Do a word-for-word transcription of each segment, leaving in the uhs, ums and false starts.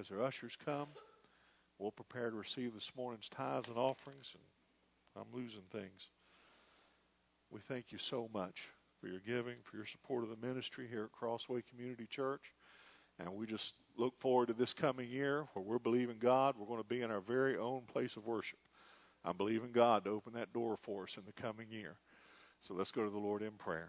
as our ushers come, we'll prepare to receive this morning's tithes and offerings. And I'm losing things. We thank you so much for your giving, for your support of the ministry here at Crossway Community Church. And we just look forward to this coming year where we're believing God. We're going to be in our very own place of worship. I'm believing God to open that door for us in the coming year. So let's go to the Lord in prayer.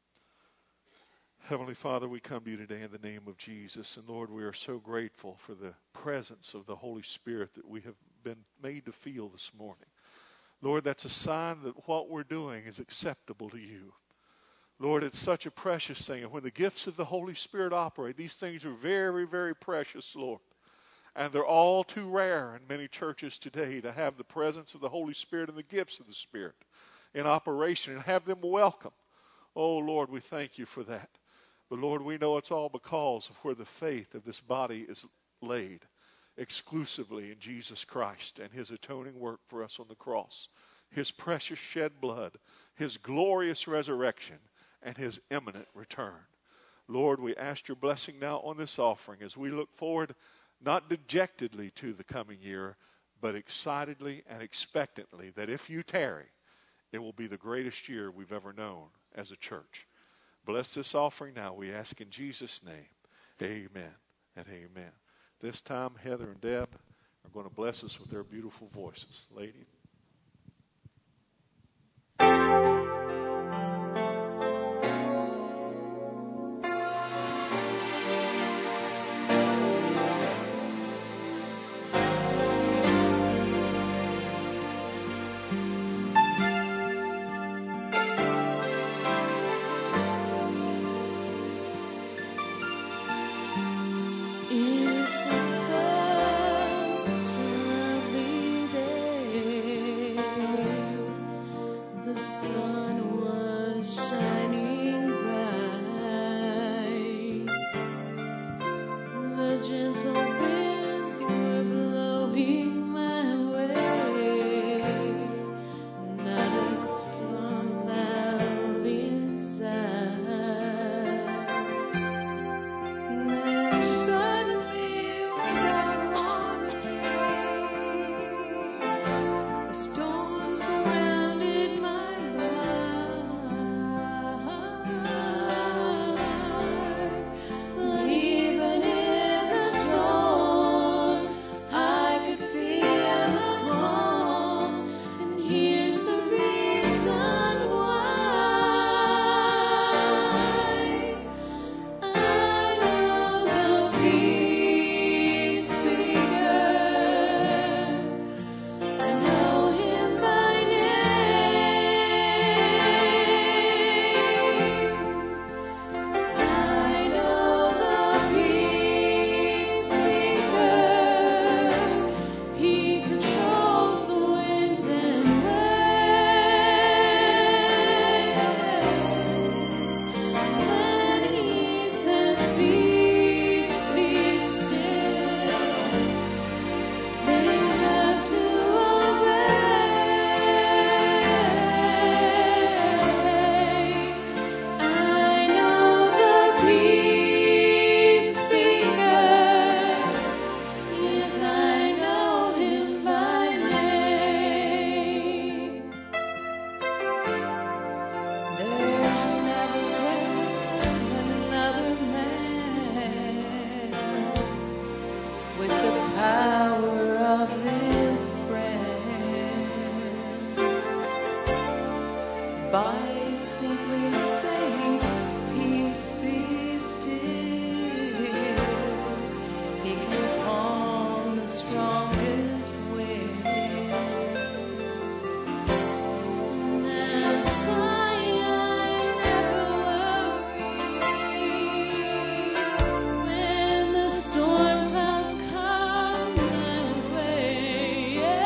Heavenly Father, we come to you today in the name of Jesus. And Lord, we are so grateful for the presence of the Holy Spirit that we have been made to feel this morning. Lord, that's a sign that what we're doing is acceptable to you. Lord, it's such a precious thing. And when the gifts of the Holy Spirit operate, these things are very, very precious, Lord. And they're all too rare in many churches today to have the presence of the Holy Spirit and the gifts of the Spirit in operation and have them welcome. Oh, Lord, we thank you for that. But, Lord, we know it's all because of where the faith of this body is laid exclusively in Jesus Christ and His atoning work for us on the cross, His precious shed blood, His glorious resurrection, and His imminent return. Lord, we ask your blessing now on this offering as we look forward not dejectedly to the coming year, but excitedly and expectantly that if you tarry, it will be the greatest year we've ever known as a church. Bless this offering now, we ask in Jesus' name. Amen and amen. This time, Heather and Deb are going to bless us with their beautiful voices. Lady.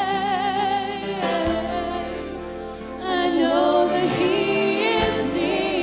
He is near.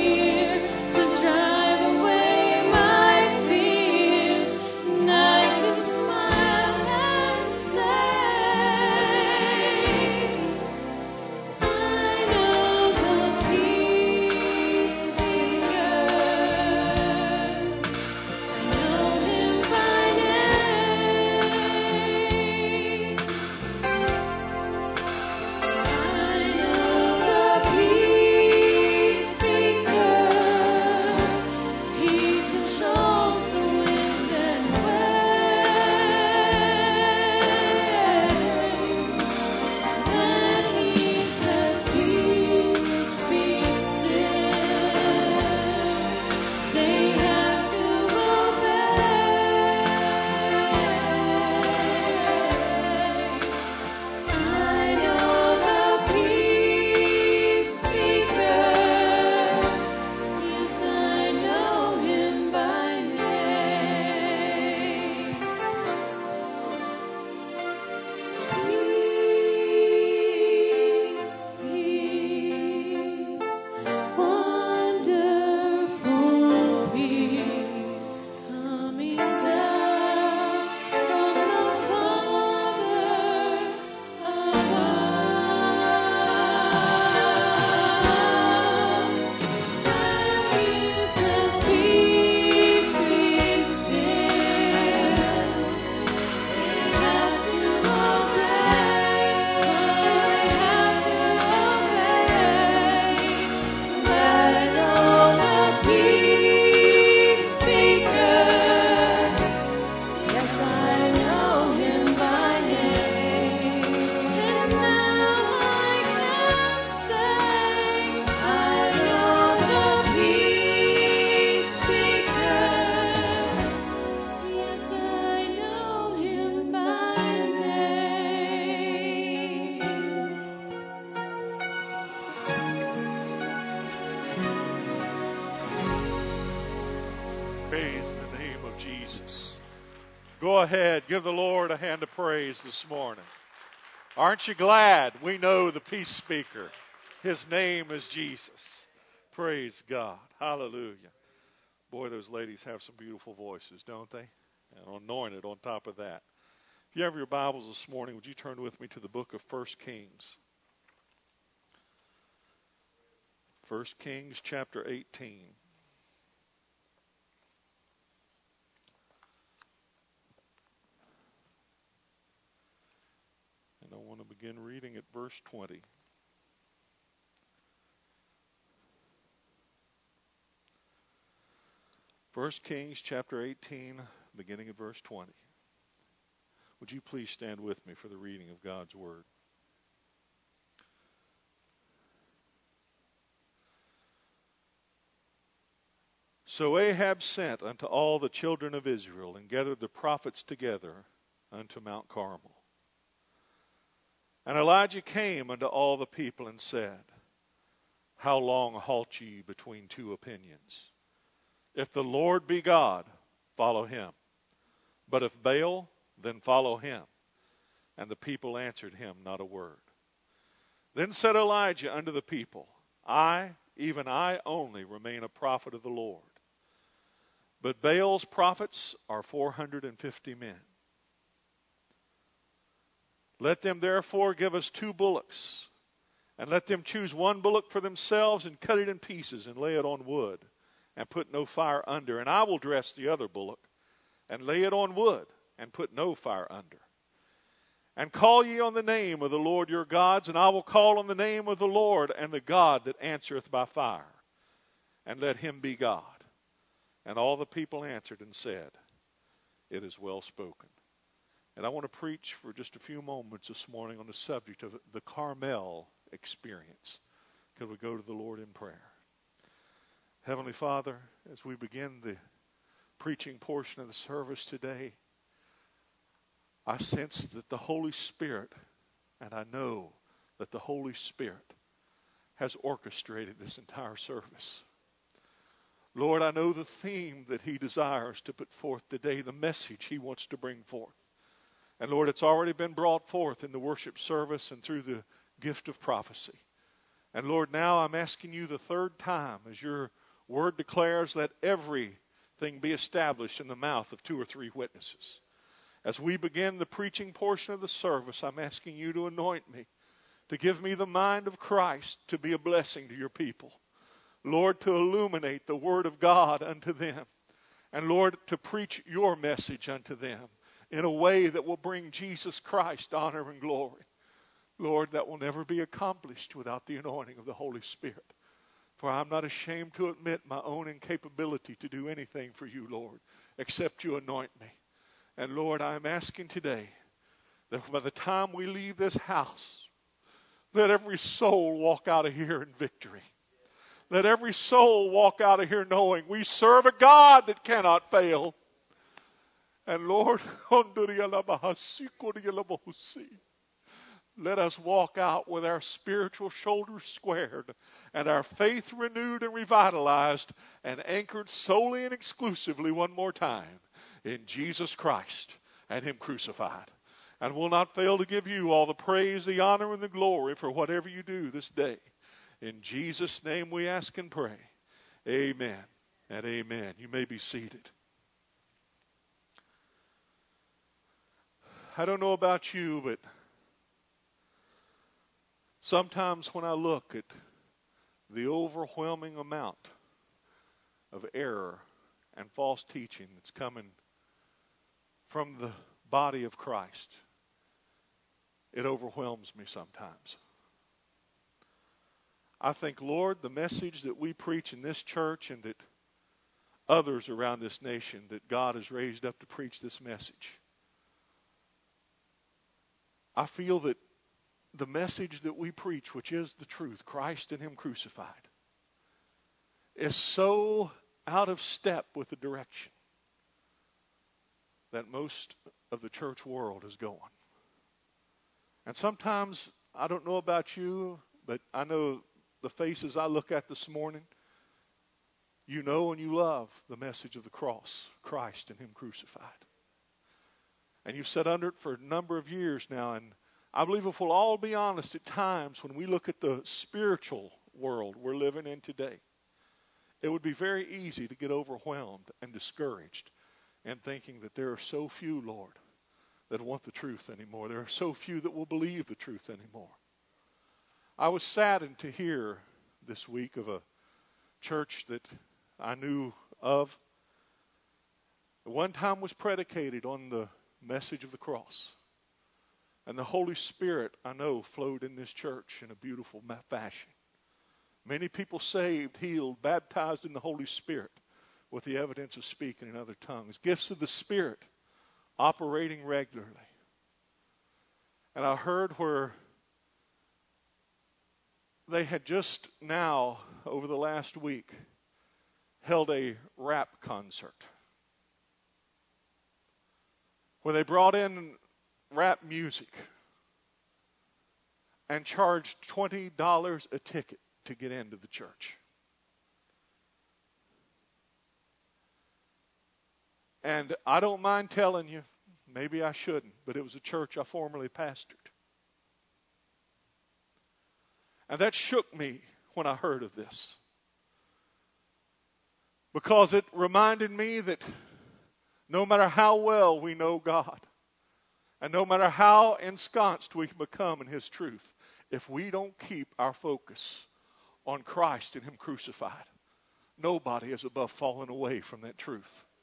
Praise the name of Jesus. Go ahead, give the Lord a hand of praise this morning. Aren't you glad we know the peace speaker? His name is Jesus. Praise God. Hallelujah. Boy, those ladies have some beautiful voices, don't they? And anointed on top of that. If you have your Bibles this morning, would you turn with me to the book of First Kings? First Kings chapter eighteen. And I want to begin reading at verse twenty. First Kings chapter eighteen, beginning at verse twenty. Would you please stand with me for the reading of God's Word? So Ahab sent unto all the children of Israel, and gathered the prophets together unto Mount Carmel. And Elijah came unto all the people, and said, How long halt ye between two opinions? If the Lord be God, follow him. But if Baal, then follow him. And the people answered him not a word. Then said Elijah unto the people, I, even I only, remain a prophet of the Lord. But Baal's prophets are four hundred and fifty men. Let them therefore give us two bullocks, and let them choose one bullock for themselves, and cut it in pieces, and lay it on wood, and put no fire under. And I will dress the other bullock, and lay it on wood, and put no fire under. And call ye on the name of the Lord your gods, and I will call on the name of the Lord, and the God that answereth by fire, and let him be God. And all the people answered and said, It is well spoken. And I want to preach for just a few moments this morning on the subject of the Carmel experience. Could we go to the Lord in prayer? Heavenly Father, as we begin the preaching portion of the service today, I sense that the Holy Spirit, and I know that the Holy Spirit has orchestrated this entire service. Lord, I know the theme that he desires to put forth today, the message he wants to bring forth. And Lord, it's already been brought forth in the worship service and through the gift of prophecy. And Lord, now I'm asking you the third time, as your word declares, let everything be established in the mouth of two or three witnesses. As we begin the preaching portion of the service, I'm asking you to anoint me, to give me the mind of Christ to be a blessing to your people. Lord, to illuminate the word of God unto them. And Lord, to preach your message unto them in a way that will bring Jesus Christ honor and glory. Lord, that will never be accomplished without the anointing of the Holy Spirit. For I'm not ashamed to admit my own incapability to do anything for you, Lord, except you anoint me. And Lord, I'm asking today that by the time we leave this house, let every soul walk out of here in victory. Let every soul walk out of here knowing we serve a God that cannot fail. And Lord, let us walk out with our spiritual shoulders squared and our faith renewed and revitalized and anchored solely and exclusively one more time in Jesus Christ and him crucified. And we'll not fail to give you all the praise, the honor, and the glory for whatever you do this day. In Jesus' name we ask and pray. Amen and amen. You may be seated. I don't know about you, but sometimes when I look at the overwhelming amount of error and false teaching that's coming from the body of Christ, it overwhelms me sometimes. I think, Lord, the message that we preach in this church and that others around this nation, that God has raised up to preach this message, I feel that the message that we preach, which is the truth, Christ and him crucified, is so out of step with the direction that most of the church world is going. And sometimes, I don't know about you, but I know the faces I look at this morning, you know and you love the message of the cross, Christ and Him crucified. And you've sat under it for a number of years now. And I believe if we'll all be honest, at times when we look at the spiritual world we're living in today, it would be very easy to get overwhelmed and discouraged and thinking that there are so few, Lord, that want the truth anymore. There are so few that will believe the truth anymore. I was saddened to hear this week of a church that I knew of. At one time was predicated on the message of the cross. And the Holy Spirit, I know, flowed in this church in a beautiful fashion. Many people saved, healed, baptized in the Holy Spirit with the evidence of speaking in other tongues. Gifts of the Spirit operating regularly. And I heard where they had just now, over the last week, held a rap concert where they brought in rap music and charged twenty dollars a ticket to get into the church. And I don't mind telling you, maybe I shouldn't, but it was a church I formerly pastored. And that shook me when I heard of this. Because it reminded me that no matter how well we know God, and no matter how ensconced we can become in His truth, if we don't keep our focus on Christ and Him crucified, nobody is above falling away from that truth.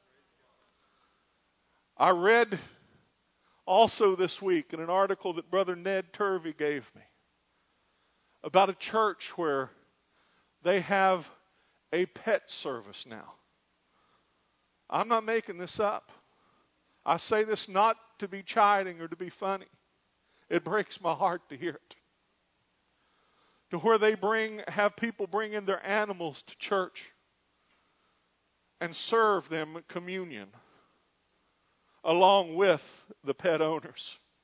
I read also this week in an article that Brother Ned Turvey gave me about a church where they have a pet service now. I'm not making this up. I say this not to be chiding or to be funny. It breaks my heart to hear it. To where they bring, have people bring in their animals to church and serve them communion along with the pet owners.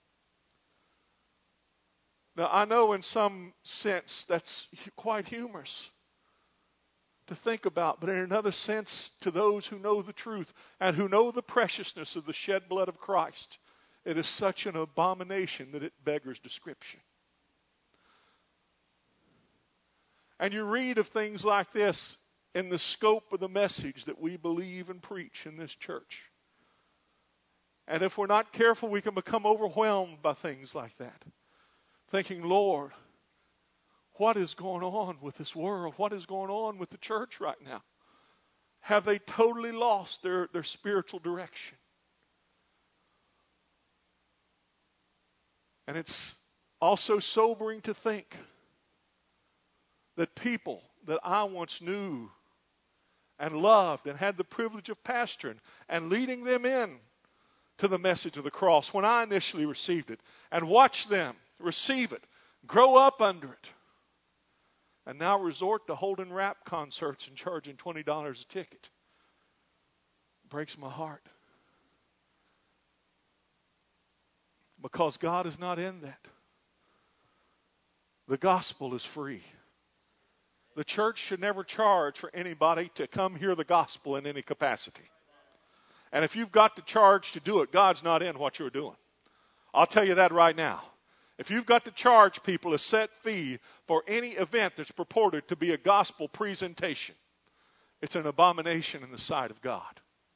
Now, I know in some sense that's quite humorous to think about, but in another sense, to those who know the truth and who know the preciousness of the shed blood of Christ, it is such an abomination that it beggars description. And you read of things like this in the scope of the message that we believe and preach in this church. And if we're not careful, we can become overwhelmed by things like that. Thinking, Lord, what is going on with this world? What is going on with the church right now? Have they totally lost their, their spiritual direction? And it's also sobering to think that people that I once knew and loved and had the privilege of pastoring and leading them in to the message of the cross when I initially received it, and watched them receive it, grow up under it, and now resort to holding rap concerts and charging twenty dollars a ticket. It breaks my heart. Because God is not in that. The gospel is free. The church should never charge for anybody to come hear the gospel in any capacity. And if you've got to charge to do it, God's not in what you're doing. I'll tell you that right now. If you've got to charge people a set fee for any event that's purported to be a gospel presentation, it's an abomination in the sight of God.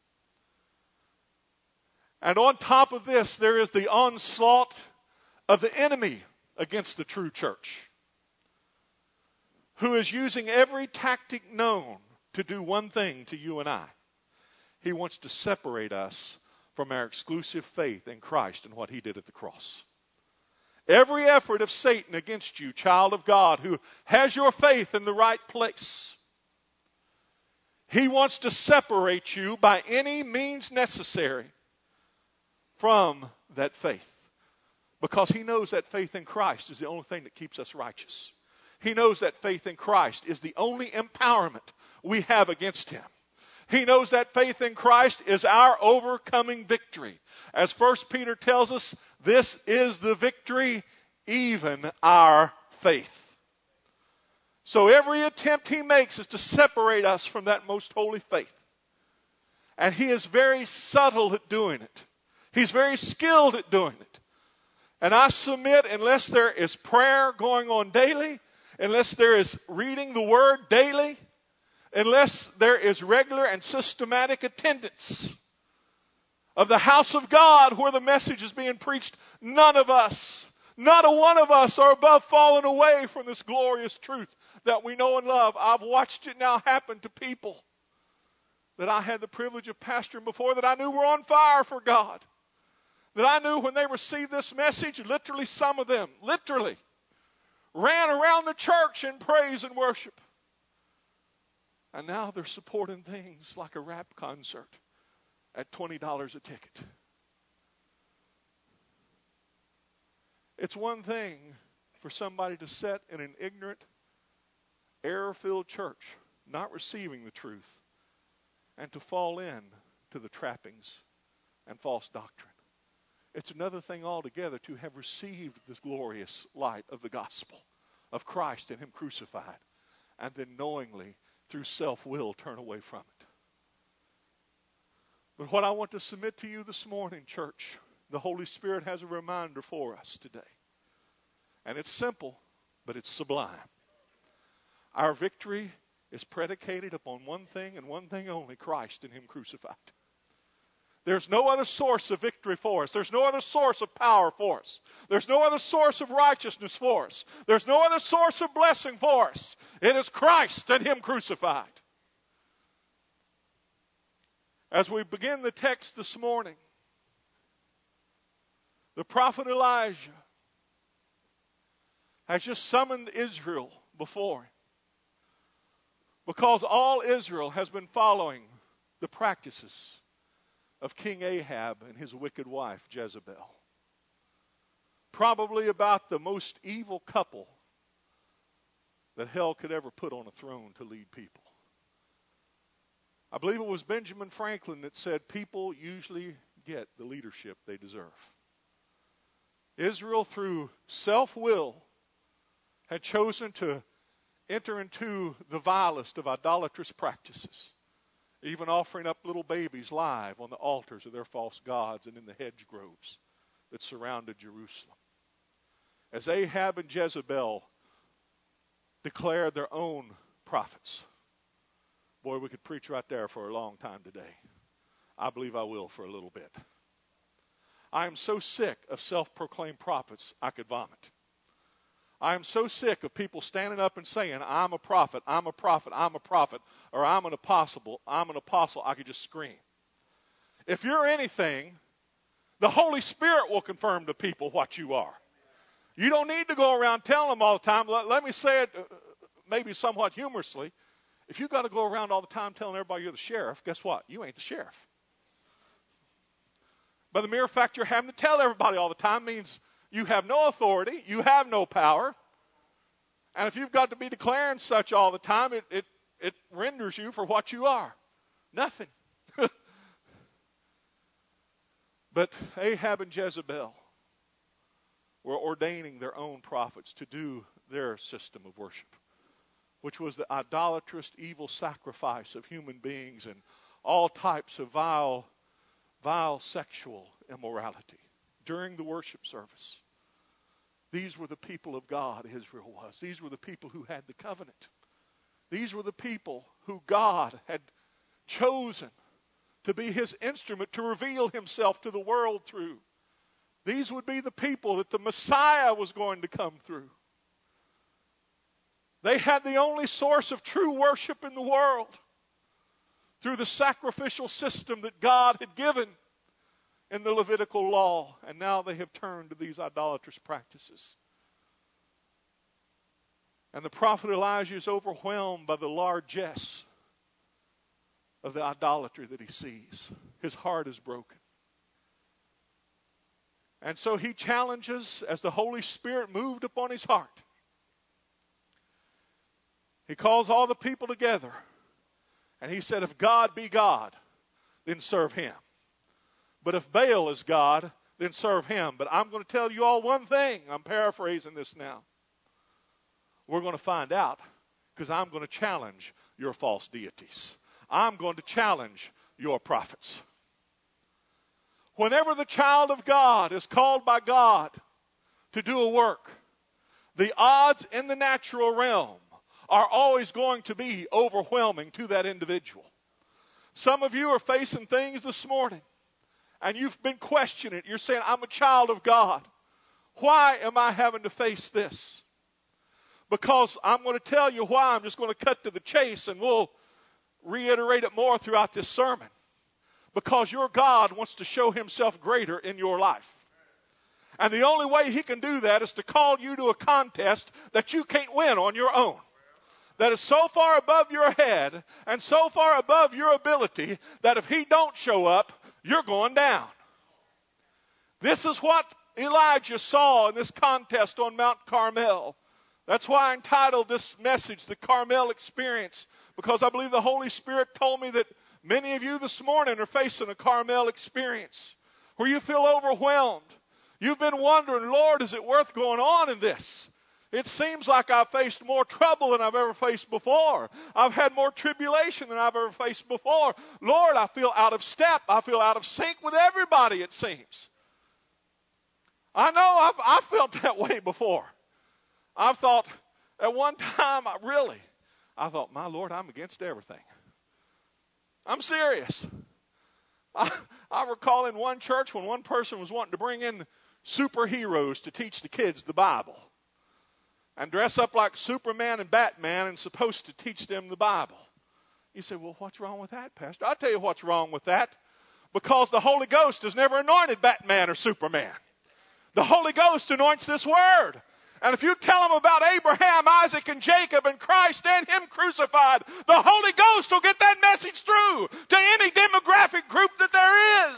And on top of this, there is the onslaught of the enemy against the true church, who is using every tactic known to do one thing to you and I. He wants to separate us from our exclusive faith in Christ and what He did at the cross. Every effort of Satan against you, child of God, who has your faith in the right place, he wants to separate you by any means necessary from that faith. Because he knows that faith in Christ is the only thing that keeps us righteous. He knows that faith in Christ is the only empowerment we have against him. He knows that faith in Christ is our overcoming victory. As First Peter tells us, this is the victory, even our faith. So every attempt he makes is to separate us from that most holy faith. And he is very subtle at doing it. He's very skilled at doing it. And I submit, unless there is prayer going on daily, unless there is reading the Word daily, unless there is regular and systematic attendance of the house of God where the message is being preached, none of us, not a one of us are above falling away from this glorious truth that we know and love. I've watched it now happen to people that I had the privilege of pastoring before that I knew were on fire for God. That I knew when they received this message, literally some of them, literally, ran around the church in praise and worship. And now they're supporting things like a rap concert at twenty dollars a ticket. It's one thing for somebody to sit in an ignorant, error-filled church, not receiving the truth, and to fall in to the trappings and false doctrine. It's another thing altogether to have received this glorious light of the gospel of Christ and Him crucified, and then knowingly, through self-will, turn away from it. But what I want to submit to you this morning, church, the Holy Spirit has a reminder for us today. And it's simple, but it's sublime. Our victory is predicated upon one thing and one thing only, Christ and Him crucified. There's no other source of victory for us. There's no other source of power for us. There's no other source of righteousness for us. There's no other source of blessing for us. It is Christ and Him crucified. As we begin the text this morning, the prophet Elijah has just summoned Israel before him, because all Israel has been following the practices of King Ahab and his wicked wife Jezebel. Probably about the most evil couple that hell could ever put on a throne to lead people. I believe it was Benjamin Franklin that said people usually get the leadership they deserve. Israel, through self-will, had chosen to enter into the vilest of idolatrous practices, even offering up little babies live on the altars of their false gods and in the hedge groves that surrounded Jerusalem. As Ahab and Jezebel declared their own prophets. Boy, we could preach right there for a long time today. I believe I will for a little bit. I am so sick of self-proclaimed prophets, I could vomit. I am so sick of people standing up and saying, I'm a prophet, I'm a prophet, I'm a prophet, or I'm an apostle, I'm an apostle. I could just scream. If you're anything, the Holy Spirit will confirm to people what you are. You don't need to go around telling them all the time. Let, let me say it uh, maybe somewhat humorously. If you've got to go around all the time telling everybody you're the sheriff, guess what? You ain't the sheriff. But the mere fact you're having to tell everybody all the time means you have no authority, you have no power. And if you've got to be declaring such all the time, it, it, it renders you for what you are. Nothing. But Ahab and Jezebel were ordaining their own prophets to do their system of worship, which was the idolatrous, evil sacrifice of human beings and all types of vile, vile sexual immorality during the worship service. These were the people of God, Israel was. These were the people who had the covenant. These were the people who God had chosen to be His instrument to reveal Himself to the world through. These would be the people that the Messiah was going to come through. They had the only source of true worship in the world through the sacrificial system that God had given in the Levitical law. And now they have turned to these idolatrous practices. And the prophet Elijah is overwhelmed by the largesse of the idolatry that he sees. His heart is broken. And so he challenges, as the Holy Spirit moved upon his heart, he calls all the people together. And he said, if God be God, then serve Him. But if Baal is God, then serve him. But I'm going to tell you all one thing. I'm paraphrasing this now. We're going to find out Because I'm going to challenge your false deities. I'm going to challenge your prophets. Whenever the child of God is called by God to do a work, the odds in the natural realm are always going to be overwhelming to that individual. Some of you are facing things this morning, and you've been questioning it. You're saying, I'm a child of God. Why am I having to face this? Because I'm going to tell you why. I'm just going to cut to the chase, and we'll reiterate it more throughout this sermon. Because your God wants to show himself greater in your life. And the only way he can do that is to call you to a contest that you can't win on your own. That is so far above your head and so far above your ability that if he don't show up, you're going down. This is what Elijah saw in this contest on Mount Carmel. That's why I entitled this message, The Carmel Experience, because I believe the Holy Spirit told me that many of you this morning are facing a Carmel experience where you feel overwhelmed. You've been wondering, Lord, is it worth going on in this? It seems like I've faced more trouble than I've ever faced before. I've had more tribulation than I've ever faced before. Lord, I feel out of step. I feel out of sync with everybody, it seems. I know I've, I've felt that way before. I've thought, at one time, I really, I thought, my Lord, I'm against everything. I'm serious. I, I recall in one church when one person was wanting to bring in superheroes to teach the kids the Bible and dress up like Superman and Batman and supposed to teach them the Bible. You say, well, what's wrong with that, Pastor? I'll tell you what's wrong with that. Because the Holy Ghost has never anointed Batman or Superman. The Holy Ghost anoints this Word. And if you tell them about Abraham, Isaac, and Jacob, and Christ and Him crucified, the Holy Ghost will get that message through to any demographic group that there is.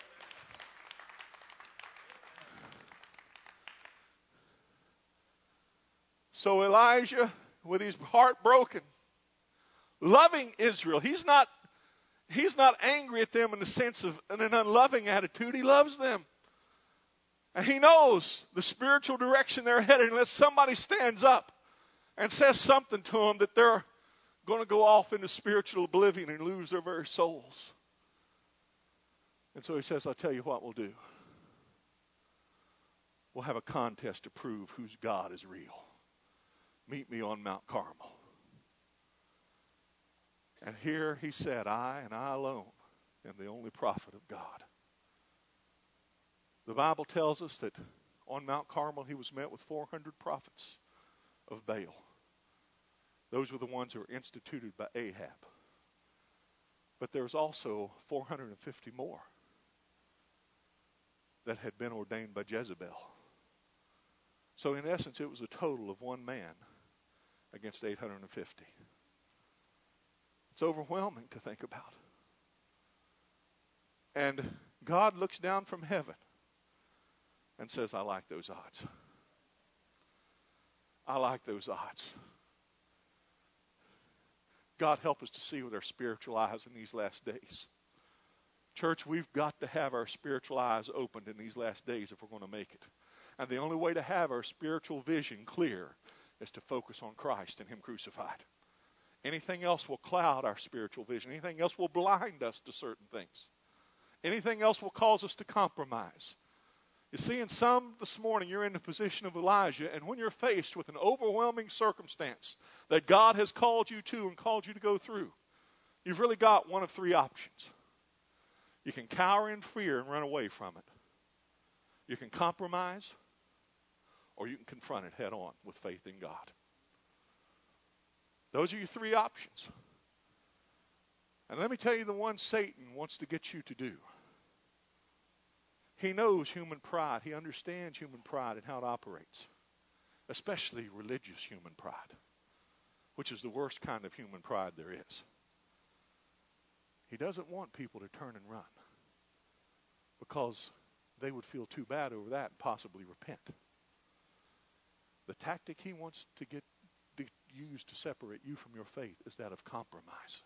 So Elijah, with his heart broken, loving Israel, he's not, he's not angry at them in the sense of in an unloving attitude. He loves them. And he knows the spiritual direction they're headed unless somebody stands up and says something to them that they're going to go off into spiritual oblivion and lose their very souls. And so he says, I'll tell you what we'll do. We'll have a contest to prove whose God is real. Meet me on Mount Carmel. And here he said, I and I alone am the only prophet of God. The Bible tells us that on Mount Carmel he was met with four hundred prophets of Baal. Those were the ones who were instituted by Ahab. But there was also four hundred fifty more that had been ordained by Jezebel. So in essence, it was a total of one man against eight hundred fifty. It's overwhelming to think about. And God looks down from heaven and says, I like those odds. I like those odds. God, help us to see with our spiritual eyes in these last days. Church, we've got to have our spiritual eyes opened in these last days if we're going to make it. And the only way to have our spiritual vision clear is to focus on Christ and Him crucified. Anything else will cloud our spiritual vision. Anything else will blind us to certain things. Anything else will cause us to compromise. You see, in some this morning, you're in the position of Elijah, and when you're faced with an overwhelming circumstance that God has called you to and called you to go through, you've really got one of three options. You can cower in fear and run away from it. You can compromise, or you can confront it head on with faith in God. Those are your three options. And let me tell you the one Satan wants to get you to do. He knows human pride. He understands human pride and how it operates, especially religious human pride, which is the worst kind of human pride there is. He doesn't want people to turn and run because they would feel too bad over that and possibly repent. The tactic he wants to get to use to separate you from your faith is that of compromise.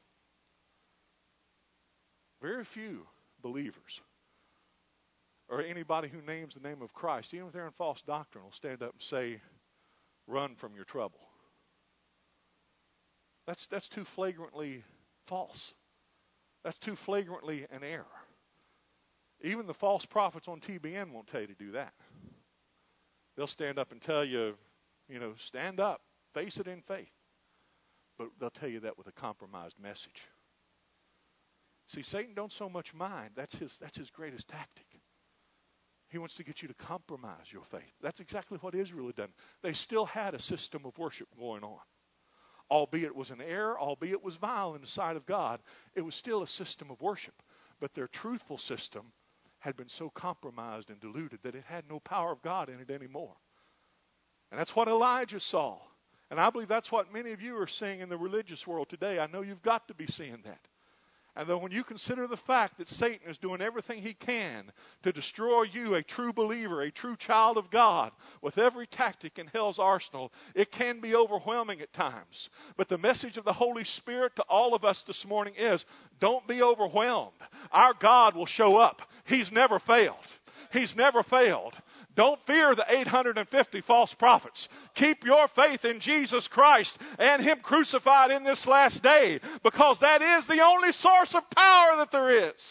Very few believers or anybody who names the name of Christ, even if they're in false doctrine, will stand up and say, run from your trouble. That's, that's too flagrantly false. That's too flagrantly an error. Even the false prophets on T B N won't tell you to do that. They'll stand up and tell you, you know, stand up, face it in faith. But they'll tell you that with a compromised message. See, Satan don't so much mind. That's his, that's his greatest tactic. He wants to get you to compromise your faith. That's exactly what Israel had done. They still had a system of worship going on. Albeit it was an error, albeit it was vile in the sight of God, it was still a system of worship. But their truthful system had been so compromised and diluted that it had no power of God in it anymore. And that's what Elijah saw. And I believe that's what many of you are seeing in the religious world today. I know you've got to be seeing that. And then when you consider the fact that Satan is doing everything he can to destroy you, a true believer, a true child of God, with every tactic in hell's arsenal, it can be overwhelming at times. But the message of the Holy Spirit to all of us this morning is, don't be overwhelmed. Our God will show up. He's never failed. He's never failed. Don't fear the eight hundred fifty false prophets. Keep your faith in Jesus Christ and Him crucified in this last day, because that is the only source of power that there is.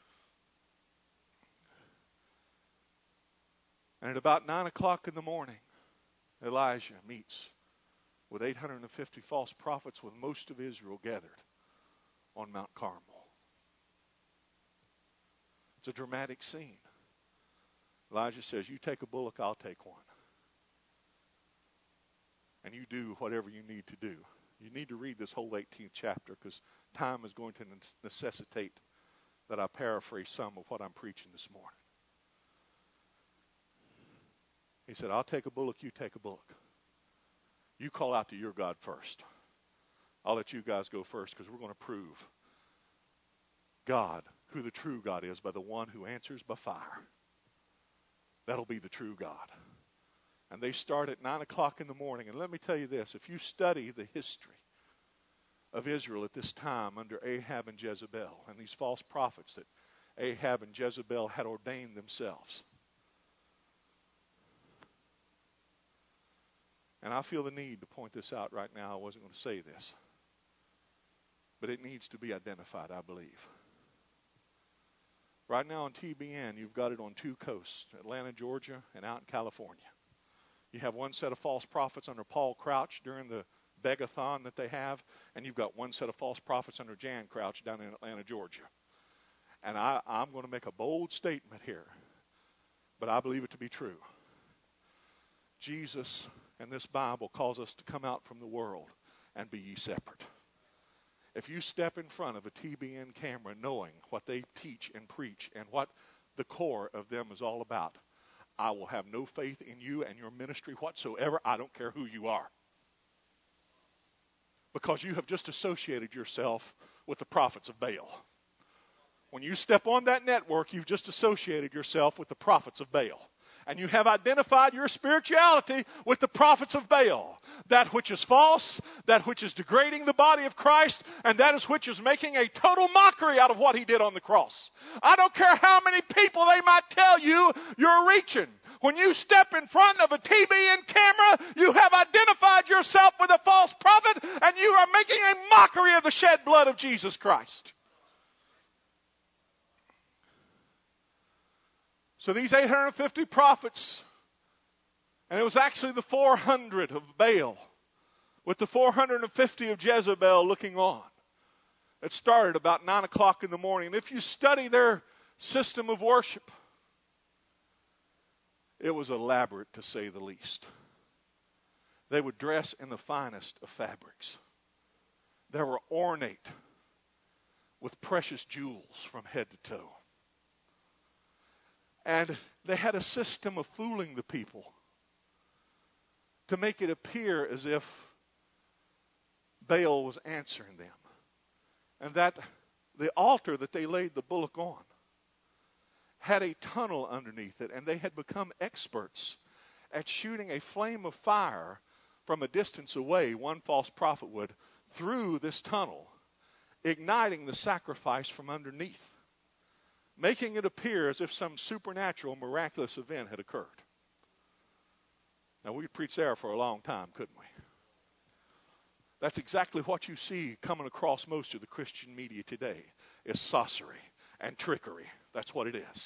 And at about nine o'clock in the morning, Elijah meets with eight hundred fifty false prophets, with most of Israel gathered on Mount Carmel. It's a dramatic scene. Elijah says, you take a bullock, I'll take one. And you do whatever you need to do. You need to read this whole eighteenth chapter, because time is going to necessitate that I paraphrase some of what I'm preaching this morning. He said, I'll take a bullock, you take a bullock. You call out to your God first. I'll let you guys go first, because we're going to prove God, who the true God is, by the one who answers by fire. That'll be the true God. And they start at nine o'clock in the morning. And let me tell you this. If you study the history of Israel at this time under Ahab and Jezebel, and these false prophets that Ahab and Jezebel had ordained themselves. And I feel the need to point this out right now. I wasn't going to say this. But it needs to be identified, I believe. Right now on T B N, you've got it on two coasts, Atlanta, Georgia, and out in California. You have one set of false prophets under Paul Crouch during the Begathon that they have, and you've got one set of false prophets under Jan Crouch down in Atlanta, Georgia. And I, I'm going to make a bold statement here, but I believe it to be true. Jesus and this Bible calls us to come out from the world and be ye separate. If you step in front of a T B N camera knowing what they teach and preach and what the core of them is all about, I will have no faith in you and your ministry whatsoever. I don't care who you are. Because you have just associated yourself with the prophets of Baal. When you step on that network, you've just associated yourself with the prophets of Baal. And you have identified your spirituality with the prophets of Baal. That which is false, that which is degrading the body of Christ, and that is which is making a total mockery out of what He did on the cross. I don't care how many people they might tell you you're reaching. When you step in front of a T V N camera, you have identified yourself with a false prophet, and you are making a mockery of the shed blood of Jesus Christ. So these eight hundred fifty prophets, and it was actually the four hundred of Baal, with the four hundred fifty of Jezebel looking on. It started about nine o'clock in the morning. And if you study their system of worship, it was elaborate, to say the least. They would dress in the finest of fabrics. They were ornate with precious jewels from head to toe. And they had a system of fooling the people to make it appear as if Baal was answering them. And that the altar that they laid the bullock on had a tunnel underneath it. And they had become experts at shooting a flame of fire from a distance away, one false prophet would, through this tunnel, igniting the sacrifice from underneath, making it appear as if some supernatural, miraculous event had occurred. Now, we could preach there for a long time, couldn't we? That's exactly what you see coming across most of the Christian media today, is sorcery and trickery. That's what it is.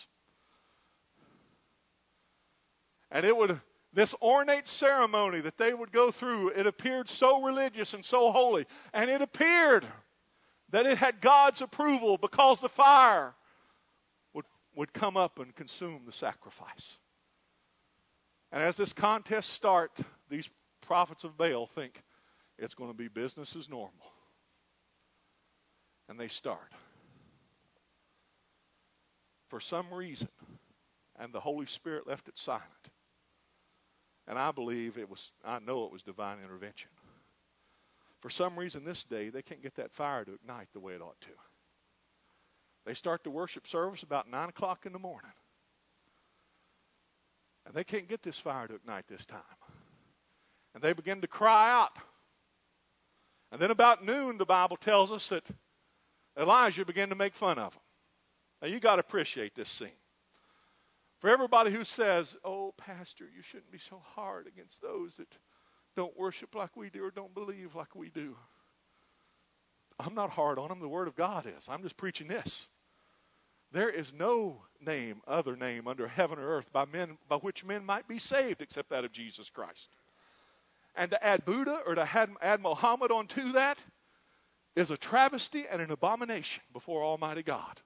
And it would, this ornate ceremony that they would go through, it appeared so religious and so holy. And it appeared that it had God's approval because the fire would, would come up and consume the sacrifice. And as this contest starts, these prophets of Baal think it's going to be business as normal. And they start. For some reason, and the Holy Spirit left it silent. And I believe it was, I know it was divine intervention. For some reason this day, they can't get that fire to ignite the way it ought to. They start the worship service about nine o'clock in the morning. And they can't get this fire to ignite this time. And they begin to cry out. And then about noon, the Bible tells us that Elijah began to make fun of them. Now, you got to appreciate this scene. For everybody who says, oh, Pastor, you shouldn't be so hard against those that don't worship like we do or don't believe like we do. I'm not hard on them. The Word of God is. I'm just preaching this. There is no name, other name under heaven or earth by men by which men might be saved except that of Jesus Christ. And to add Buddha or to add, add Muhammad onto that is a travesty and an abomination before Almighty God.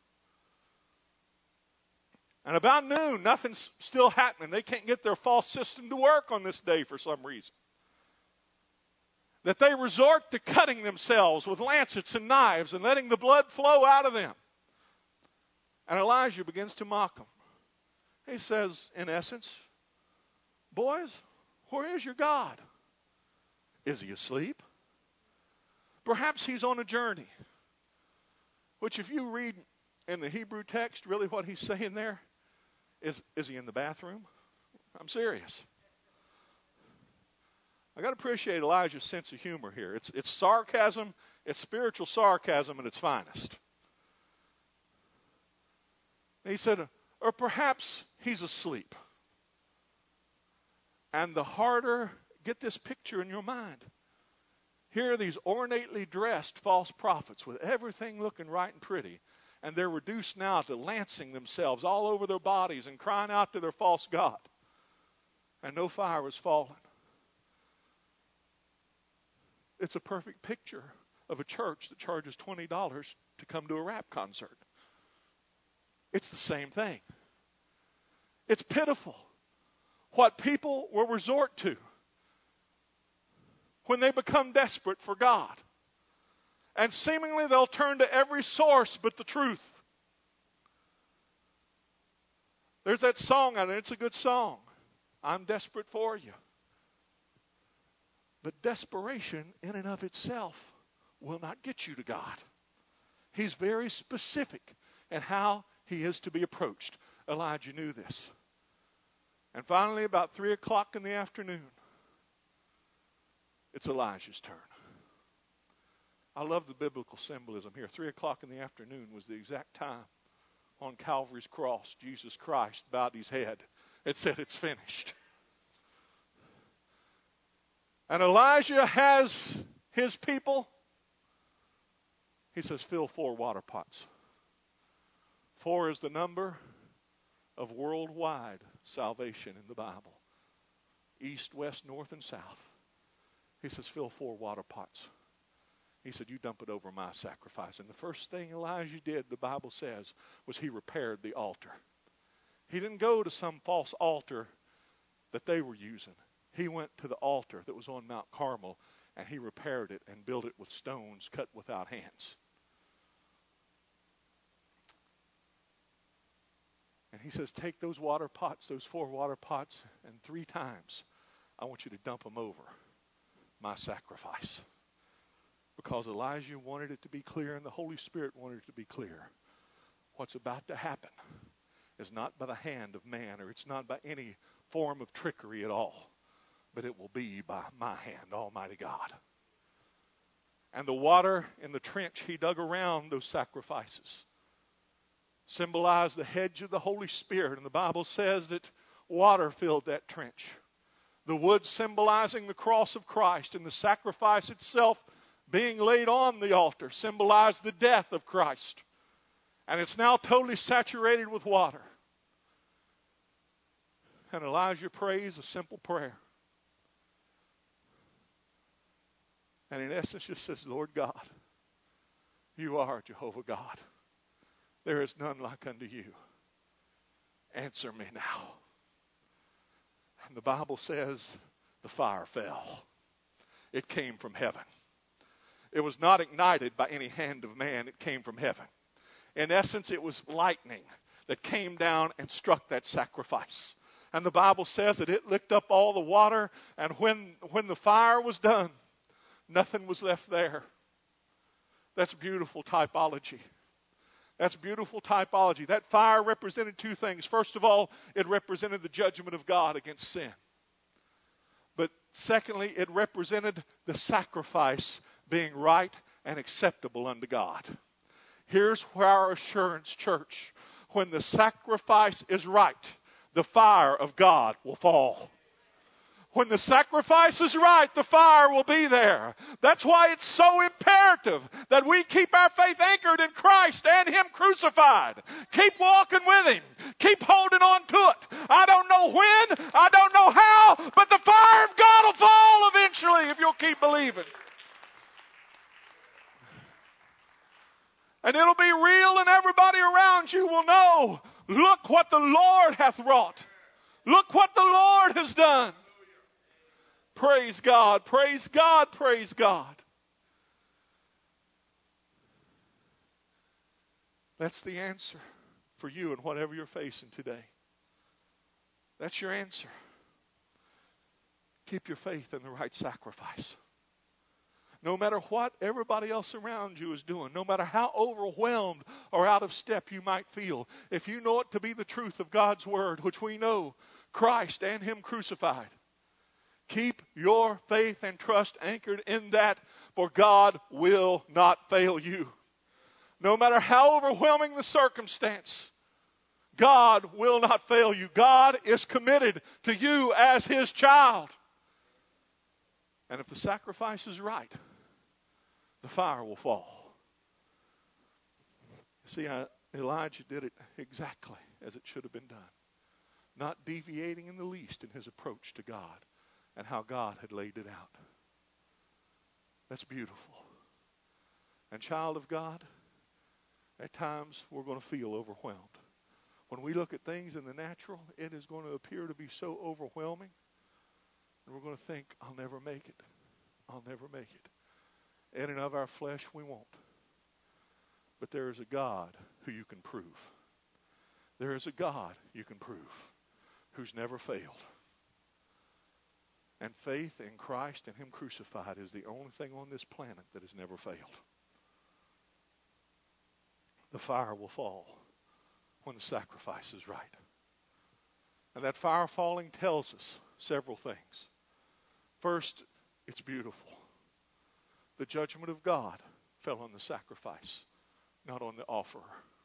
And about noon, nothing's still happening. They can't get their false system to work on this day for some reason. That they resort to cutting themselves with lancets and knives and letting the blood flow out of them. And Elijah begins to mock them. He says, in essence, boys, where is your God? Is he asleep? Perhaps he's on a journey. Which if you read in the Hebrew text, really what he's saying there is, is he in the bathroom? I'm serious. I got to appreciate Elijah's sense of humor here. It's, it's sarcasm, it's spiritual sarcasm at its finest. And he said, or perhaps he's asleep. And the harder, get this picture in your mind. Here are these ornately dressed false prophets with everything looking right and pretty. And they're reduced now to lancing themselves all over their bodies and crying out to their false god. And no fire was falling. It's a perfect picture of a church that charges twenty dollars to come to a rap concert. It's the same thing. It's pitiful what people will resort to when they become desperate for God. And seemingly they'll turn to every source but the truth. There's that song, and it's a good song. I'm desperate for you. But desperation in and of itself will not get you to God. He's very specific in how he is to be approached. Elijah knew this. And finally, about three o'clock in the afternoon, it's Elijah's turn. I love the biblical symbolism here. Three o'clock in the afternoon was the exact time on Calvary's cross Jesus Christ bowed his head and said, it's finished. And Elijah has his people. He says, fill four water pots. Four is the number of worldwide salvation in the Bible. East, west, north, and south. He says, fill four water pots. He said, you dump it over my sacrifice. And the first thing Elijah did, the Bible says, was he repaired the altar. He didn't go to some false altar that they were using. He went to the altar that was on Mount Carmel, and he repaired it and built it with stones cut without hands. And he says, take those water pots, those four water pots, and three times I want you to dump them over my sacrifice. Because Elijah wanted it to be clear and the Holy Spirit wanted it to be clear. What's about to happen is not by the hand of man, or it's not by any form of trickery at all, but it will be by my hand, Almighty God. And the water in the trench he dug around those sacrifices symbolized the hedge of the Holy Spirit. And the Bible says that water filled that trench. The wood symbolizing the cross of Christ, and the sacrifice itself being laid on the altar symbolized the death of Christ. And it's now totally saturated with water. And Elijah prays a simple prayer. And in essence just says, Lord God, you are Jehovah God. There is none like unto you. Answer me now. And the Bible says the fire fell. It came from heaven. It was not ignited by any hand of man. It came from heaven. In essence, it was lightning that came down and struck that sacrifice. And the Bible says that it licked up all the water, and when, when the fire was done, nothing was left there. That's beautiful typology. That's beautiful typology. That fire represented two things. First of all, it represented the judgment of God against sin. But secondly, it represented the sacrifice being right and acceptable unto God. Here's where our assurance, church. When the sacrifice is right, the fire of God will fall. When the sacrifice is right, the fire will be there. That's why it's so imperative that we keep our faith anchored in Christ and Him crucified. Keep walking with Him. Keep holding on to it. I don't know when, I don't know how, but the fire of God will fall eventually if you'll keep believing. And it'll be real, and everybody around you will know, look what the Lord hath wrought. Look what the Lord has done. Praise God, praise God, praise God. That's the answer for you and whatever you're facing today. That's your answer. Keep your faith in the right sacrifice. No matter what everybody else around you is doing, no matter how overwhelmed or out of step you might feel, if you know it to be the truth of God's Word, which we know, Christ and Him crucified, keep your faith and trust anchored in that, for God will not fail you. No matter how overwhelming the circumstance, God will not fail you. God is committed to you as His child. And if the sacrifice is right, the fire will fall. See, I, Elijah did it exactly as it should have been done, not deviating in the least in his approach to God and how God had laid it out. That's beautiful. And child of God, at times we're going to feel overwhelmed. When we look at things in the natural, it is going to appear to be so overwhelming. And we're going to think, I'll never make it. I'll never make it. In and of our flesh, we won't. But there is a God who you can prove. There is a God you can prove who's never failed. And faith in Christ and Him crucified is the only thing on this planet that has never failed. The fire will fall when the sacrifice is right. And that fire falling tells us several things. First, it's beautiful. The judgment of God fell on the sacrifice, not on the offerer.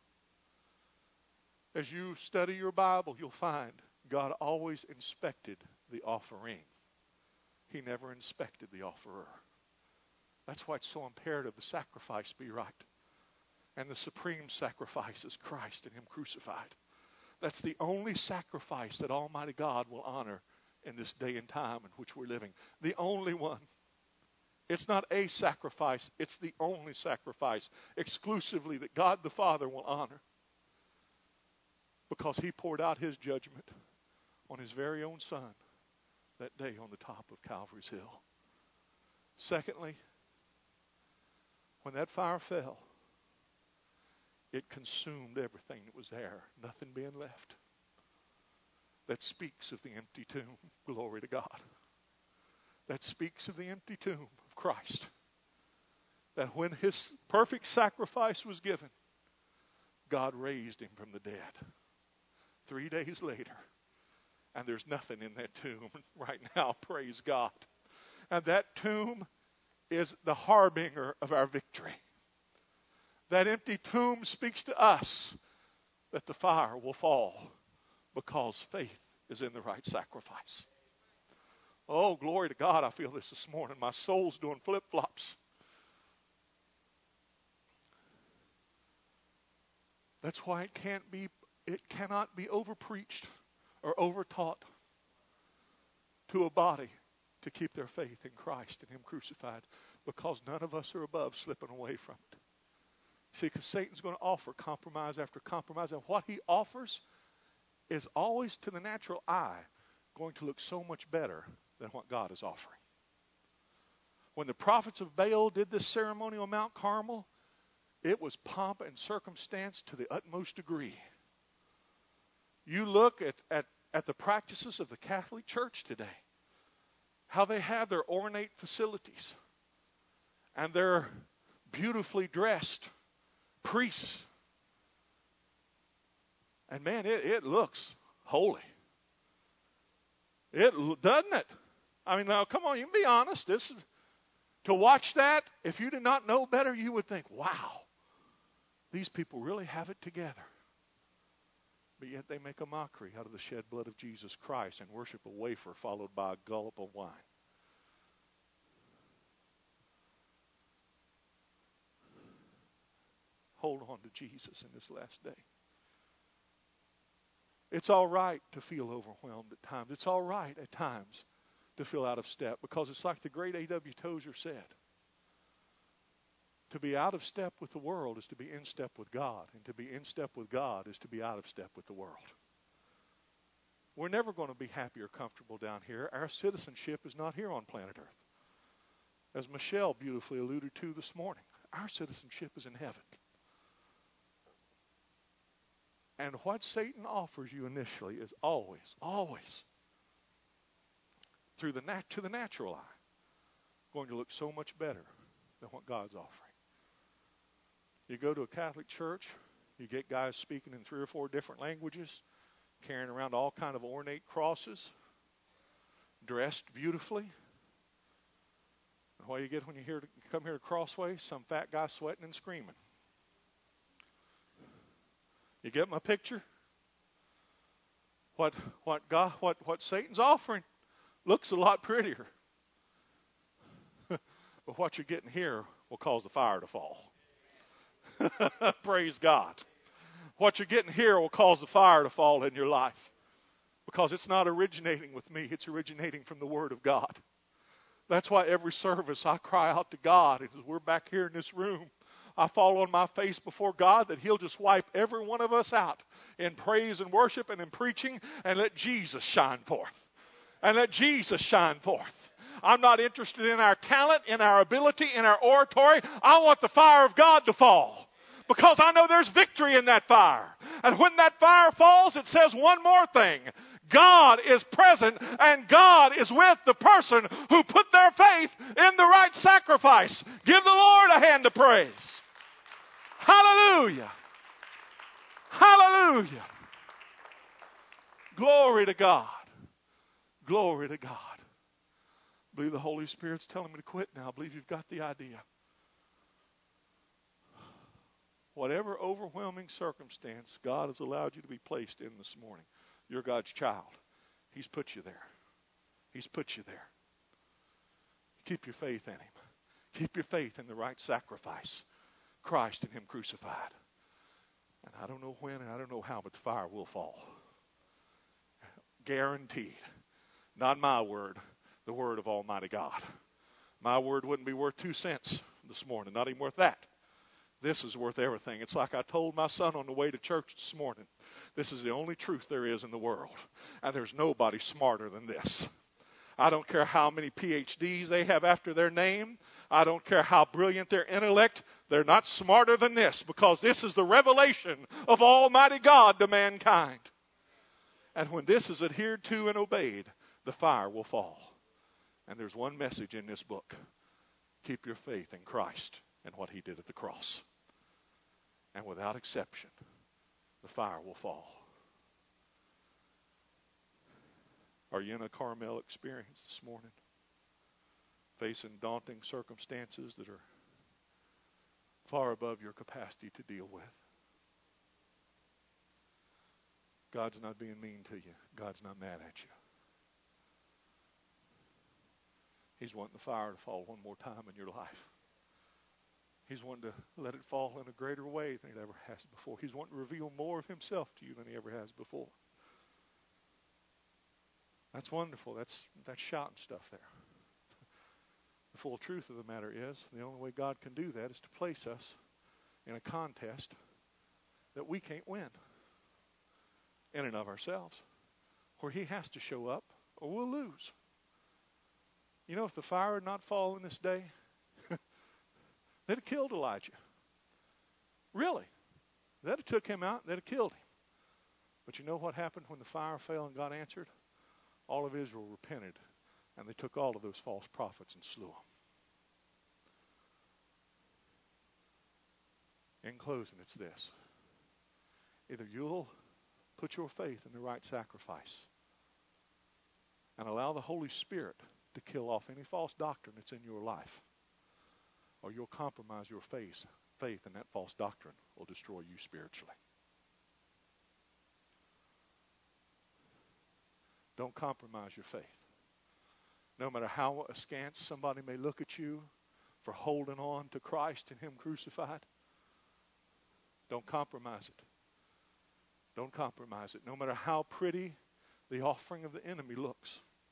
As you study your Bible, you'll find God always inspected the offering. He never inspected the offerer. That's why it's so imperative the sacrifice be right. And the supreme sacrifice is Christ and Him crucified. That's the only sacrifice that Almighty God will honor in this day and time in which we're living. The only one. It's not a sacrifice. It's the only sacrifice exclusively that God the Father will honor. Because He poured out His judgment on His very own Son that day on the top of Calvary's Hill. Secondly, when that fire fell, it consumed everything that was there, nothing being left. That speaks of the empty tomb. Glory to God. That speaks of the empty tomb of Christ. That when His perfect sacrifice was given, God raised Him from the dead. Three days later, and there's nothing in that tomb right now, praise God. And that tomb is the harbinger of our victory. That empty tomb speaks to us that the fire will fall because faith is in the right sacrifice. Oh, glory to God, I feel this this morning. My soul's doing flip-flops. That's why it can't be, it cannot be overpreached or overtaught to a body to keep their faith in Christ and Him crucified, because none of us are above slipping away from it. See, because Satan's going to offer compromise after compromise, and what he offers is always, to the natural eye, going to look so much better than what God is offering. When the prophets of Baal did this ceremony on Mount Carmel, it was pomp and circumstance to the utmost degree. You look at, at, at the practices of the Catholic Church today, how they have their ornate facilities, and their beautifully dressed priests. And man, it, it looks holy. It doesn't it? I mean, now come on, you can be honest. This is, to watch that, if you did not know better, you would think, wow, these people really have it together. But yet they make a mockery out of the shed blood of Jesus Christ and worship a wafer followed by a gulp of wine. Hold on to Jesus in this last day. It's all right to feel overwhelmed at times. It's all right at times to feel out of step, because it's like the great A W Tozer said. To be out of step with the world is to be in step with God. And to be in step with God is to be out of step with the world. We're never going to be happy or comfortable down here. Our citizenship is not here on planet Earth. As Michelle beautifully alluded to this morning, our citizenship is in heaven. And what Satan offers you initially is always, always, through the nat- to the natural eye, going to look so much better than what God's offering. You go to a Catholic church, you get guys speaking in three or four different languages, carrying around all kind of ornate crosses, dressed beautifully. And what do you get when you hear to come here to Crossway? Some fat guy sweating and screaming. You get my picture? What what God what, what Satan's offering looks a lot prettier. But what you're getting here will cause the fire to fall. Praise God. What you're getting here will cause the fire to fall in your life. Because it's not originating with me. It's originating from the Word of God. That's why every service I cry out to God. As we're back here in this room, I fall on my face before God that He'll just wipe every one of us out in praise and worship and in preaching, and let Jesus shine forth. And let Jesus shine forth. I'm not interested in our talent, in our ability, in our oratory. I want the fire of God to fall, because I know there's victory in that fire. And when that fire falls, it says one more thing. God is present, and God is with the person who put their faith in the right sacrifice. Give the Lord a hand of praise. Hallelujah. Hallelujah. Glory to God. Glory to God. I believe the Holy Spirit's telling me to quit now. I believe you've got the idea. Whatever overwhelming circumstance God has allowed you to be placed in this morning, you're God's child. He's put you there. He's put you there. Keep your faith in Him. Keep your faith in the right sacrifice. Christ and Him crucified. And I don't know when and I don't know how, but the fire will fall. Guaranteed. Not my word, the word of Almighty God. My word wouldn't be worth two cents this morning, not even worth that. This is worth everything. It's like I told my son on the way to church this morning. This is the only truth there is in the world. And there's nobody smarter than this. I don't care how many P H Ds they have after their name. I don't care how brilliant their intellect. They're not smarter than this, because this is the revelation of Almighty God to mankind. And when this is adhered to and obeyed, the fire will fall. And there's one message in this book. Keep your faith in Christ and what He did at the cross. And without exception, the fire will fall. Are you in a Carmel experience this morning? Facing daunting circumstances that are far above your capacity to deal with? God's not being mean to you. God's not mad at you. He's wanting the fire to fall one more time in your life. He's wanting to let it fall in a greater way than it ever has before. He's wanting to reveal more of himself to you than he ever has before. That's wonderful. That's, that's shouting stuff there. The full truth of the matter is, the only way God can do that is to place us in a contest that we can't win in and of ourselves, where he has to show up or we'll lose. You know, if the fire had not fallen this day, they'd have killed Elijah. Really. They'd have took him out, they'd have killed him. But you know what happened when the fire fell and God answered? All of Israel repented, and they took all of those false prophets and slew them. In closing, it's this. Either you'll put your faith in the right sacrifice and allow the Holy Spirit to kill off any false doctrine that's in your life, or you'll compromise your faith, faith and that false doctrine will destroy you spiritually. Don't compromise your faith. No matter how askance somebody may look at you for holding on to Christ and him crucified, don't compromise it. Don't compromise it. No matter how pretty the offering of the enemy looks,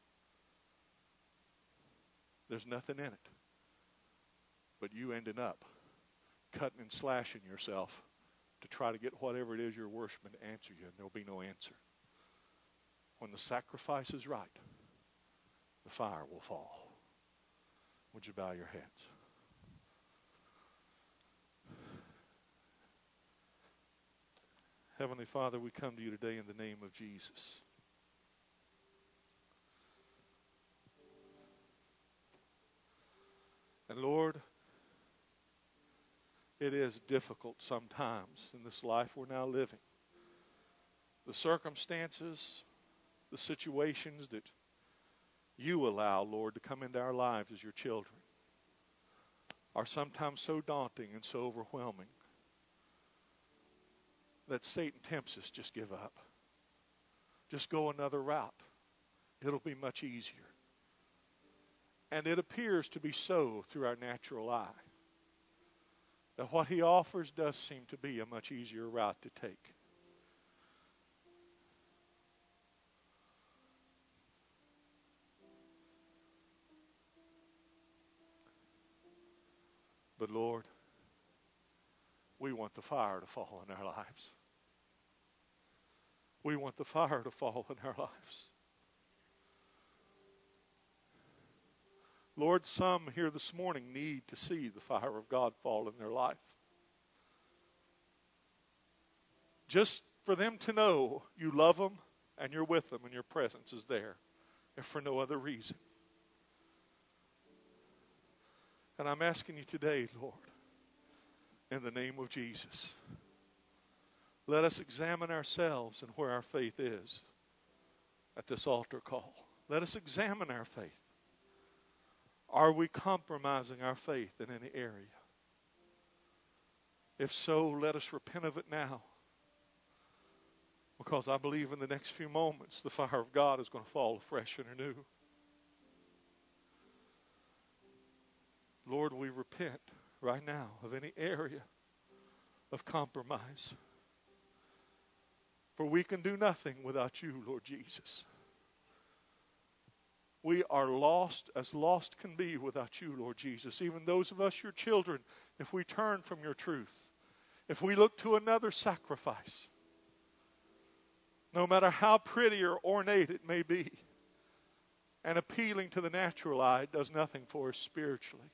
there's nothing in it but you ending up cutting and slashing yourself to try to get whatever it is you're worshiping to answer you, and there'll be no answer. When the sacrifice is right, the fire will fall. Would you bow your heads? Heavenly Father, we come to you today in the name of Jesus. And Lord, it is difficult sometimes in this life we're now living. The circumstances, the situations that you allow, Lord, to come into our lives as your children are sometimes so daunting and so overwhelming that Satan tempts us, just give up. Just go another route. It'll be much easier. And it appears to be so through our natural eye, that what he offers does seem to be a much easier route to take. But Lord, we want the fire to fall in our lives. We want the fire to fall in our lives. Lord, some here this morning need to see the fire of God fall in their life. Just for them to know you love them and you're with them and your presence is there, if for no other reason. And I'm asking you today, Lord, in the name of Jesus, let us examine ourselves and where our faith is at this altar call. Let us examine our faith. Are we compromising our faith in any area? If so, let us repent of it now. Because I believe in the next few moments the fire of God is going to fall afresh and anew. Lord, we repent right now of any area of compromise. For we can do nothing without you, Lord Jesus. We are lost as lost can be without you, Lord Jesus. Even those of us, your children, if we turn from your truth, if we look to another sacrifice, no matter how pretty or ornate it may be, and appealing to the natural eye, it does nothing for us spiritually.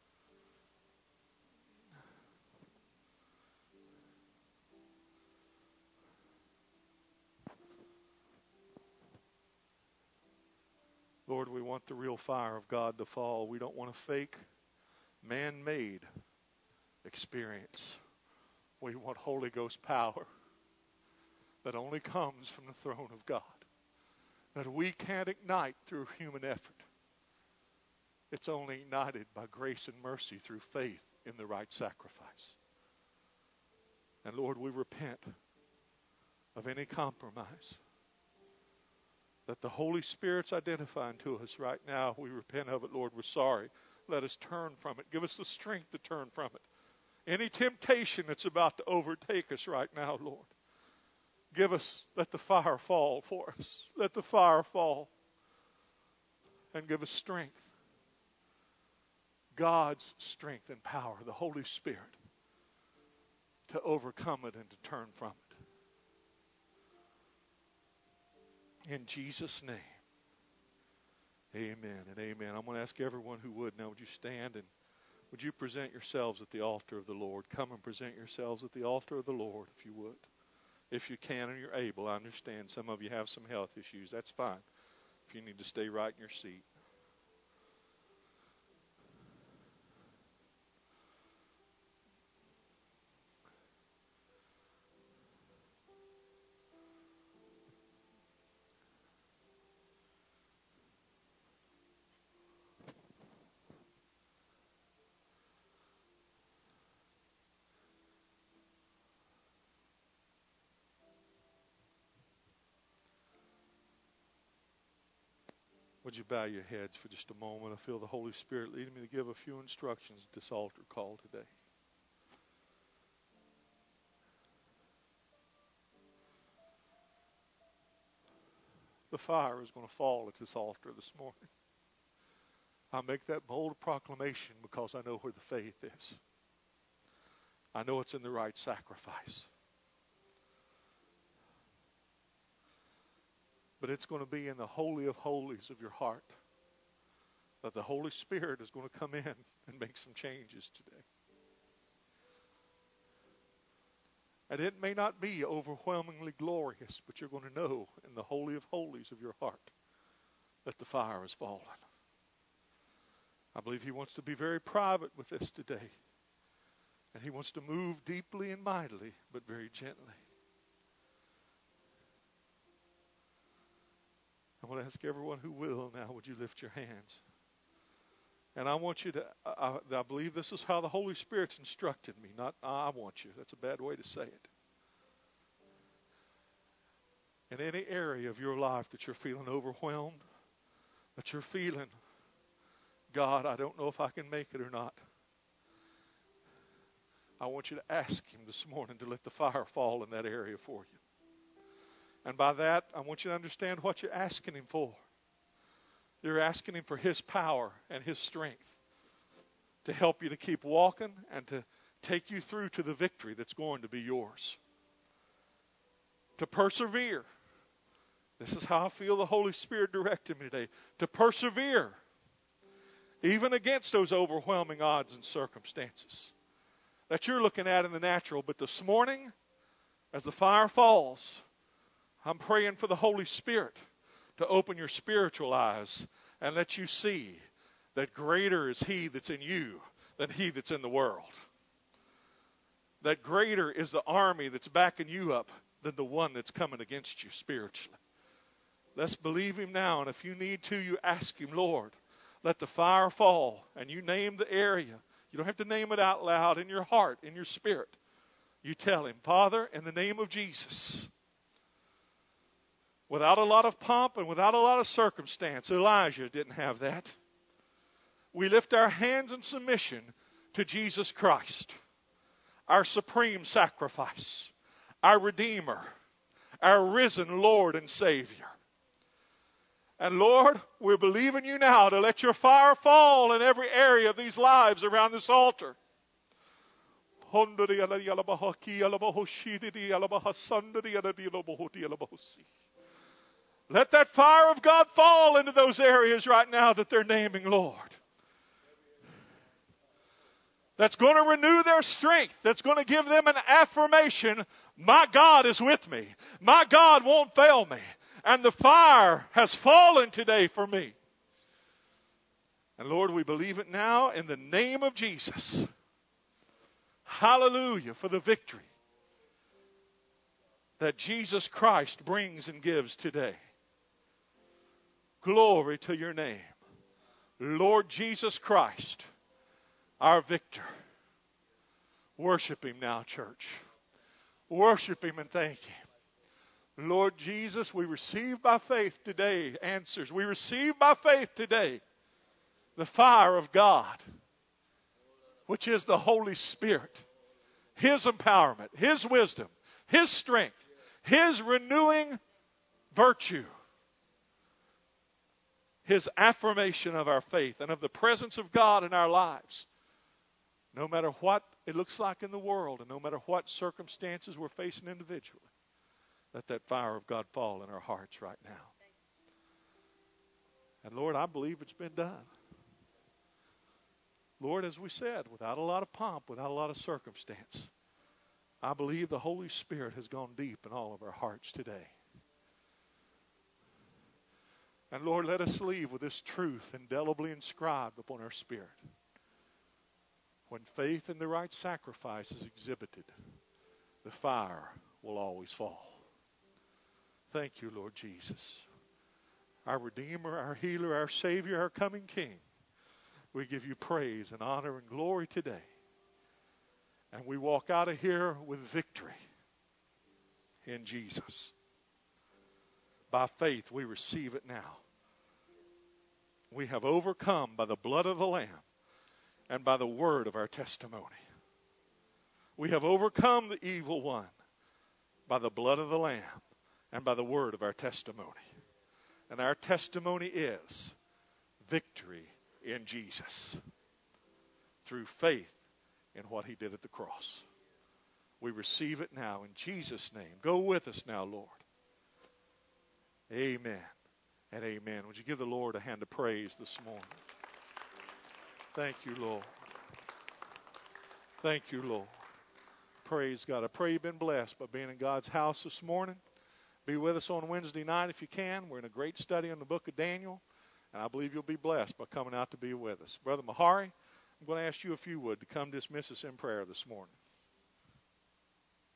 Lord, we want the real fire of God to fall. We don't want a fake, man-made experience. We want Holy Ghost power that only comes from the throne of God, that we can't ignite through human effort. It's only ignited by grace and mercy through faith in the right sacrifice. And Lord, we repent of any compromise that the Holy Spirit's identifying to us right now. We repent of it, Lord. We're sorry. Let us turn from it. Give us the strength to turn from it. Any temptation that's about to overtake us right now, Lord, give us, let the fire fall for us. Let the fire fall and give us strength. God's strength and power, the Holy Spirit, to overcome it and to turn from it. In Jesus' name, amen and amen. I'm going to ask everyone who would now, would you stand and would you present yourselves at the altar of the Lord? Come and present yourselves at the altar of the Lord, if you would. If you can and you're able. I understand some of you have some health issues. That's fine. If you need to stay right in your seat. Would you bow your heads for just a moment? I feel the Holy Spirit leading me to give a few instructions at this altar call today. The fire is going to fall at this altar this morning. I make that bold proclamation because I know where the faith is. I know it's in the right sacrifice. But it's going to be in the Holy of Holies of your heart that the Holy Spirit is going to come in and make some changes today. And it may not be overwhelmingly glorious, but you're going to know in the Holy of Holies of your heart that the fire has fallen. I believe He wants to be very private with this today. And He wants to move deeply and mightily, but very gently. I want to ask everyone who will now, would you lift your hands? And I want you to, I, I believe this is how the Holy Spirit's instructed me, not I want you. That's a bad way to say it. In any area of your life that you're feeling overwhelmed, that you're feeling, God, I don't know if I can make it or not. I want you to ask Him this morning to let the fire fall in that area for you. And by that, I want you to understand what you're asking Him for. You're asking Him for His power and His strength to help you to keep walking and to take you through to the victory that's going to be yours. To persevere. This is how I feel the Holy Spirit directed me today. To persevere. Even against those overwhelming odds and circumstances that you're looking at in the natural. But this morning, as the fire falls, I'm praying for the Holy Spirit to open your spiritual eyes and let you see that greater is He that's in you than he that's in the world. That greater is the army that's backing you up than the one that's coming against you spiritually. Let's believe Him now, and if you need to, you ask Him, Lord, let the fire fall, and you name the area. You don't have to name it out loud in your heart, in your spirit. You tell Him, Father, in the name of Jesus, without a lot of pomp and without a lot of circumstance. Elijah didn't have that. We lift our hands in submission to Jesus Christ, our supreme sacrifice, our Redeemer, our risen Lord and Savior. And Lord, we're believing You now to let Your fire fall in every area of these lives around this altar. Let that fire of God fall into those areas right now that they're naming, Lord. That's going to renew their strength. That's going to give them an affirmation. My God is with me. My God won't fail me. And the fire has fallen today for me. And Lord, we believe it now in the name of Jesus. Hallelujah for the victory that Jesus Christ brings and gives today. Glory to Your name. Lord Jesus Christ, our victor. Worship Him now, church. Worship Him and thank Him. Lord Jesus, we receive by faith today answers. We receive by faith today the fire of God, which is the Holy Spirit, His empowerment, His wisdom, His strength, His renewing virtue, His affirmation of our faith and of the presence of God in our lives. No matter what it looks like in the world and no matter what circumstances we're facing individually, let that fire of God fall in our hearts right now. And Lord, I believe it's been done. Lord, as we said, without a lot of pomp, without a lot of circumstance, I believe the Holy Spirit has gone deep in all of our hearts today. And Lord, let us leave with this truth indelibly inscribed upon our spirit. When faith in the right sacrifice is exhibited, the fire will always fall. Thank you, Lord Jesus. Our Redeemer, our Healer, our Savior, our coming King. We give you praise and honor and glory today. And we walk out of here with victory in Jesus. By faith, we receive it now. We have overcome by the blood of the Lamb and by the word of our testimony. We have overcome the evil one by the blood of the Lamb and by the word of our testimony. And our testimony is victory in Jesus through faith in what He did at the cross. We receive it now in Jesus' name. Go with us now, Lord. Amen and amen. Would you give the Lord a hand of praise this morning? Thank you, Lord. Thank you, Lord. Praise God. I pray you've been blessed by being in God's house this morning. Be with us on Wednesday night if you can. We're in a great study on the book of Daniel, and I believe you'll be blessed by coming out to be with us. Brother Mahari, I'm going to ask you if you would to come dismiss us in prayer this morning.